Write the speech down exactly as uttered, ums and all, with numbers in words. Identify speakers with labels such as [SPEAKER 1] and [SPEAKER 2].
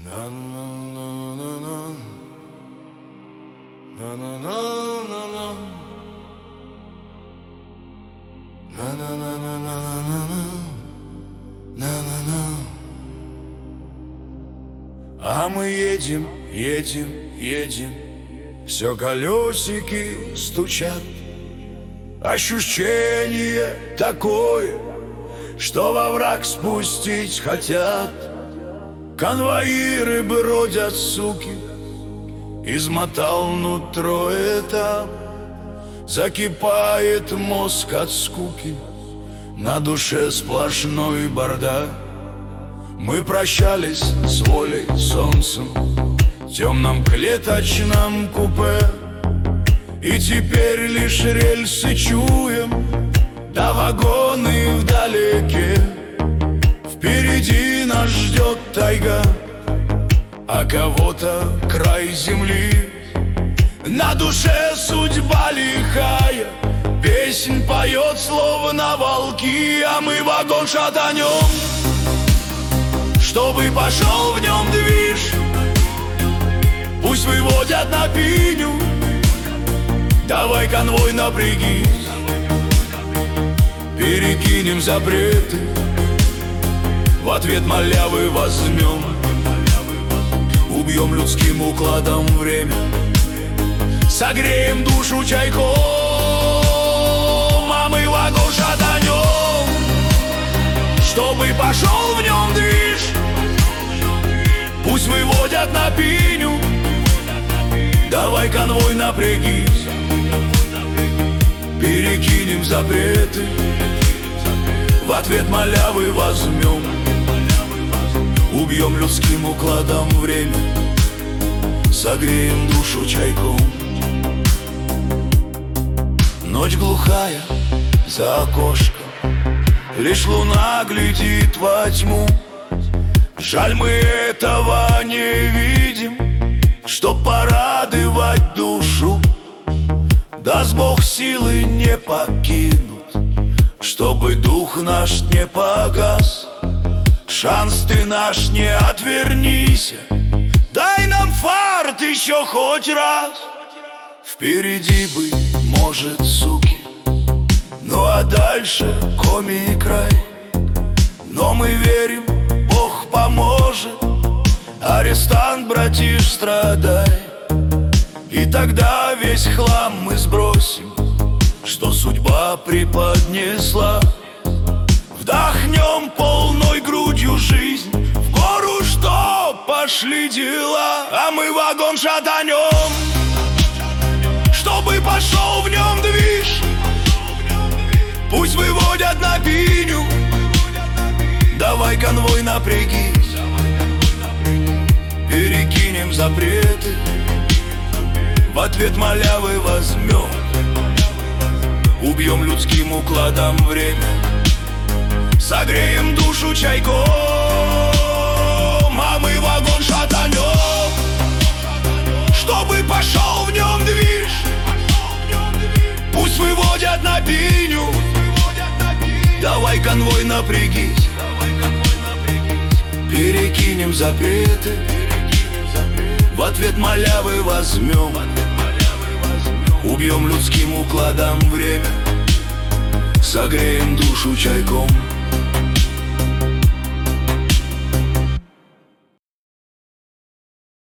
[SPEAKER 1] А мы едем, едем, едем, все колесики стучат. Ощущение такое, что во враг спустить хотят. Конвоиры бродят, суки, измотал нутро этап. Закипает мозг от скуки, на душе сплошной бардак. Мы прощались с волей, солнцем, в темном клеточном купе. И теперь лишь рельсы чуем, да вагоны вдалеке. Впереди нас ждет тайга, а кого-то край земли. На душе судьба лихая, песнь поет словно волки. А мы вагон шатанем, чтобы пошел в нем движ. Пусть выводят на пиню, давай, конвой, напрягись. Перекинем запреты, в ответ малявы возьмем. Убьем людским укладом время, согреем душу чайком. А мы вагон шатанем, чтобы пошел в нем движ. Пусть выводят на пиню, давай, конвой, напрягись. Перекинем запреты, в ответ малявы возьмем. Убьем людским укладом время, согреем душу чайком. Ночь глухая за окошком, лишь луна глядит во тьму. Жаль, мы этого не видим, чтоб порадовать душу. Даст Бог силы не покинут, чтобы дух наш не погас. Шанс ты наш, не отвернись, дай нам фарт еще хоть раз. Впереди, быть может, суки, ну а дальше коми край. Но мы верим, Бог поможет, арестант, братиш, страдай. И тогда весь хлам мы сбросим, что судьба преподнесла. Вдохнем полной грудью жизнь, в гору, что пошли дела. А мы вагон шатанем, чтобы пошел в нем движ. Пусть выводят на пиню, давай, конвой, напрягись. Перекинем запреты, в ответ малявы возьмем. Убьем людским укладом время, согреем душу чайком. А мы вагон шатанем, чтобы пошел в нем движ. Пусть выводят на пиню, давай, конвой, напрягись. Перекинем запреты, в ответ малявы возьмем. Убьем людским укладом время, согреем душу чайком.